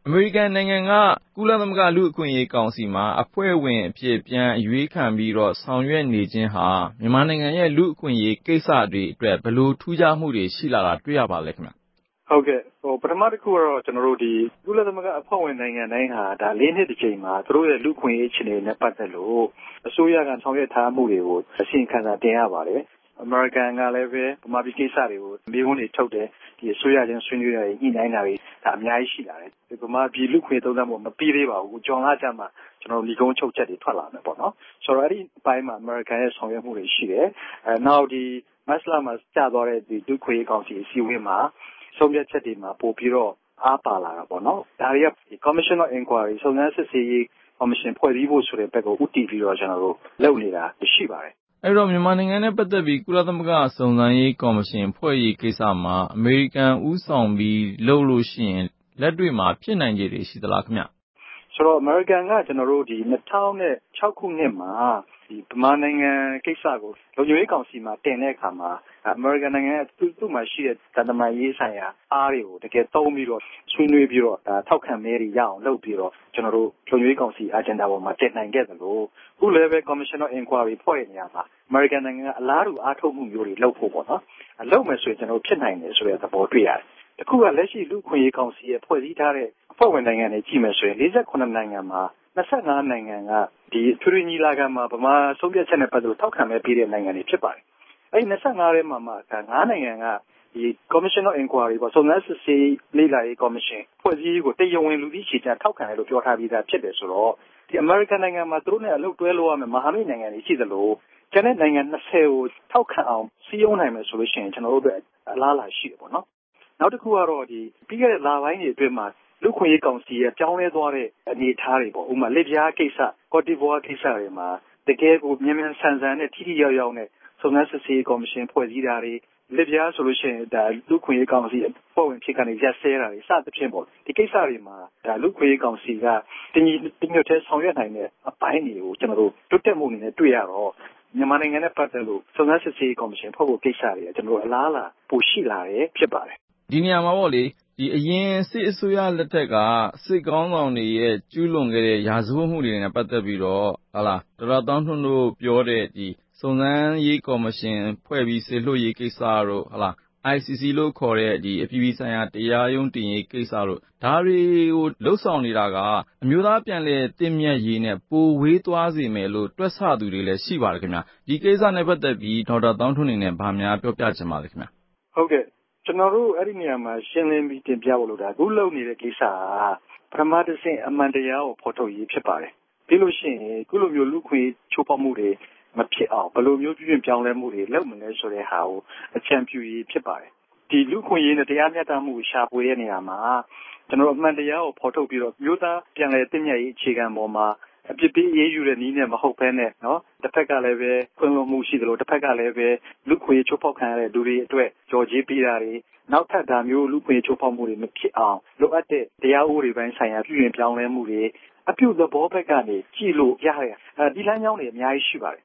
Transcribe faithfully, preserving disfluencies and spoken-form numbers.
အမေရိကန်နိုင်ငံကကုလသမဂ္ဂလူ့အခွင့်အရေးကောင်စီမှာအဖွဲ့ဝင်အဖြစ်ပြန်အရွေးခံပြီးတော့ဆောင်ရွက်နေခြင်းဟာမြန်မာနိုင်ငံရဲ့လူ့အခွင့်အရေးကိစ္စတွေအတွက်ဘယ်လိုထူးခြားမှုတွေရှိလာတာတွေ့ရပါလဲခင်ဗျ။ဟုတ်ကဲ့ဟိုပထမတစ်ခုကတော့ကျွန်တော်တို့ဒီကုလသမဂ္ဂအဖွဲ့ဝင်နိုင်ငံတိုင်းဟာဒါလေးနှစ်တစ်ချိန်မှာသူတို့ရဲ့လူ့အခွင့်အရေးအခြေအနေနဲ့ပတ်သက်လို့အစိုးရကဆောင်ရွက်ထားမှုတွေကိုအစီအခံစာတင်ရပါတယ်။အမေရိကန်ကလည်းပဲဗမာပြည်ကိစ္စတွေကိုမျိုးဝန်တွေထုတ်တယ်ဒီအစိုးရချင်းဆွေးနွေးရညှိနှိုင်းတာတွေဒါအများကြီးရှိလာတယ်။ဗမာပြည်လူ့ခွင့်သုံးသပ်မှုမပြီးသေးပါဘူး။ကြောင်လာကြမှာကျွန်တော်ဒီကုန်းချုပ်ချက်တွေထွက်လာမယ်ပေါ့နော်။ဆိုတော့အဲ့ဒီအပိုင်းမှာအမေရိကန်ရဲ့ဆောင်ရွက်မှုတွေရှိတယ်။အဲနောက်ဒီမက်စလာမှာကြာသွားတဲ့ဒီလူ့ခွင့်ကောင်စီအစည်းအဝေးမှာဆုံးဖြတ်ချက်တွေမှာပို့ပြီးတော့အားပါလာတာပေါ့နော်။ဒါတွေက Commission of Inquiry စုံစမ်းစစ်ဆေးရေးကော်မရှင်ဖွဲ့စည်းဖို့ဆိုတဲ့ဘက်ကိုဦးတည်ပြီးတော့ကျွန်တော်တို့လုပ်နေတာရှိပါတယ်။အဲ့တော့မြန်မာနိုင်ငံနဲ့ပတ်သက်ပြီးကုလသမဂ္ဂစုံစမ်းရေးကော်မရှင်ဖွဲ့ရေးကိစ္စမှာအမေရိကန်ဦးဆောင်ပြီးလုပ်လို့ရှိရင်လက်တွေ့မှာဖြစ်နိုင်ခြေတွေရှိသလားခင်ဗျ။ဆိုတော့အမေရိကန်ကကျွန်တော်တို့ဒီနှစ်ထောင်ခြောက်ခုနှစ်မှာဒီဗမာနိုင်ငံကိစ္စကိုလုံခြုံရေးကောင်စီမှာတင်တဲ့အခါမှာအမေရိကန်နိုင်ငံကသူ့သူ့မှာရှိတဲ့တန်တမာရေးဆိုင်ရာအားတွေကိုတကယ်သုံးပြီးတော့ဆွေးနွေးပြီးတော့ဒါထောက်ခံမဲတွေရအောင်လုပ်ပြီးတော့ကျွန်တော်တို့လုံခြုံရေးကောင်စီ agenda ပေါ်မှာတင်နိုင်ခဲ့တယ်လို့ခုလည်းပဲ Commission of Inquiry ဖွဲ့နေရမှာအမေရိကန်နိုင်ငံကအလားတူအားထုတ်မှုမျိုးတွေလုပ်ဖို့ပေါ့နော်အလုပ်မယ်ဆိုရင်ကျွန်တော်ဖြစ်နိုင်တယ်ဆိုတဲ့သဘောတွေ့ရတယ်တခုကလက်ရှိလူ့ခွင့်ရေးကောင်စီရဲ့ဖွဲ့စည်းထားတဲ့အဖွဲ့ဝင်နိုင်ငံတွေကြည့်မယ်ဆိုရင်၄ခုနိုင်ငံမှာ၂၅နိုင်ငံကဒီထူရီညီလာခံမှာဗမာဆုံးဖြတ်ချက်နဲ့ပတ်သက်လို့ထောက်ခံမဲပေးတဲ့နိုင်ငံတွေဖြစ်ပါတယ်။အဲဒီ၂၅ထဲမှာမှ၅နိုင်ငံကဒီ Commission of Inquiry ပေါ့စုံစမ်းစစ်ဆေးလေ့လာရေးကော်မရှင်ဖွဲ့စည်းရေးကိုတရားဝင်လူသိရှင်ကြားထောက်ခံတယ်လို့ပြောထားပြီးသားဖြစ်တယ်ဆိုတော့ဒီ American နိုင်ငံမှာသူတို့နဲ့အလုပ်တွဲလို့ရမယ်မဟာမိတ်နိုင်ငံတွေရှိသလိုကျန်တဲ့နိုင်ငံ၂၀ကိုထောက်ခံအောင်စည်းရုံးနိုင်မယ်ဆိုလို့ရှိရင်ကျွန်တော်တို့အတွက်အလားအလာရှိတယ်ပေါ့နော်။နောက်တစ်ခုကတော့ဒီပြီးခဲ့တဲ့လပိုင်းတွေအတွင်းမှာလူ့ခွင့်ရေးကောင်စီရဲ့ပြောင်းလဲသွားတဲ့အနေအထားတွေပေါ့ဥပမာလစ်ဗျားကိစ္စကော့တီဗွားကိစ္စတွေမှာတကယ်ကိုမြန်မြန်ဆန်ဆန်နဲ့ထိထိရောက်ရောက်နဲ့စုံစမ်းစစ်ဆေးကော်မရှင်ဖွဲ့စည်းတာတွေလစ်ဗျားဆိုလို့ရှိရင်ဒါလူ့ခွင့်ရေးကောင်စီအဖွဲ့ဝင်ဖြစ်ကနေရက်စဲတာတွေစသဖြင့်ပေါ့ဒီကိစ္စတွေမှာဒါလူ့ခွင့်ရေးကောင်စီကတင်းကြီးတင်းညွတ်တဲ့ဆောင်ရွက်နိုင်တဲ့အပိုင်းတွေကိုကျွန်တော်တို့တွတ်တက်မှုအနေနဲ့တွေ့ရတော့မြန်မာနိုင်ငံနဲ့ပတ်သက်လို့စုံစမ်းစစ်ဆေးကော်မရှင်ဖွဲ့ဖို့ကိစ္စတွေကျွန်တော်တို့အလားအလာပိုရှိလာတယ်ဖြစ်ပါတယ်ဒီနေရာမှာပေါ့လေဒီအရင်စစ်အစိုးရလက်ထက်ကစစ်ကောင်းဆောင်တွေရဲ့ကျူးလွန်ခဲ့တဲ့ရာဇဝတ်မှုတွေနဲ့ပတ်သက်ပြီးတော့ဟာလားဒေါက်တာသောင်းထွန်းတို့ပြောတဲ့ဒီစုံစမ်းရေးကော်မရှင်ဖွဲ့ပြီးဆေလွှတ်ရေးကိစ္စတို့ဟာလား I C C လို့ခေါ်တဲ့ဒီအပြည်ပြည်ဆိုင်ရာတရားရုံးတင်ရေးကိစ္စတို့ဒါတွေကိုလှုပ်ဆောင်နေတာကအမျိုးသားပြန်လည်တည်မြဲရေးနဲ့ပိုဝေးသွားစေမယ်လို့တွက်ဆသူတွေလည်းရှိပါတယ်ခင်ဗျဒီကိစ္စနဲ့ပတ်သက်ပြီးဒေါက်တာသောင်းထွန်းအနေနဲ့ဗာများပြောပြချင်ပါလဲခင်ဗျဟုတ်ကဲ့ကျွန်တော်တို့အဲ့ဒီနေရာမှာရှင်းလင်းပြီးတင်ပြဖို့လို့ဒါအခုလုပ်နေတဲ့ကိစ္စကပထမတစ်ဆင့်အမှန်တရားကိုဖော်ထုတ်ရေးဖြစ်ပါတယ်ပြီးလို့ရှိရင်ခုလိုမျိုးလူခွေချိုးဖောက်မှုတွေမဖြစ်အောင်ဘယ်လိုမျိုးပြည့်ပြောင်းလဲမှုတွေလုပ်မလဲဆိုတဲ့ဟာကိုအကြံပြုရေးဖြစ်ပါတယ်ဒီလူခွေရေးနဲ့တရားမျှတမှုကိုရှာဖွေတဲ့နေရာမှာကျွန်တော်အမှန်တရားကိုဖော်ထုတ်ပြီးတော့မျိုးသားပြန်လည်တည်မြဲရေးအခြေခံပေါ်မှာအပြစ်ပေးအေးယူတဲ့နည်းနဲ့မဟုတ်ဘဲနဲ့เนาะတစ်ဖက်ကလည်းပဲခွင့်လွှတ်မှုရှိသလိုတစ်ဖက်ကလည်းပဲလူခွေချိုးဖောက်ခံရတဲ့လူတွေအတွက်ကြော်ကြေးပေးတာတွေနောက်ထပ်ဒါမျိုးလူခွေချိုးဖောက်မှုတွေမဖြစ်အောင်လိုအပ်တဲ့တရားဥပဒေပိုင်းဆိုင်ရာပြည်ရင်ပြောင်းလဲမှုတွေအပြုသဘောဘက်ကနေကြည့်လို့ရတဲ့အဲဒီလမ်းကြောင်းတွေအများကြီးရှိပါတယ်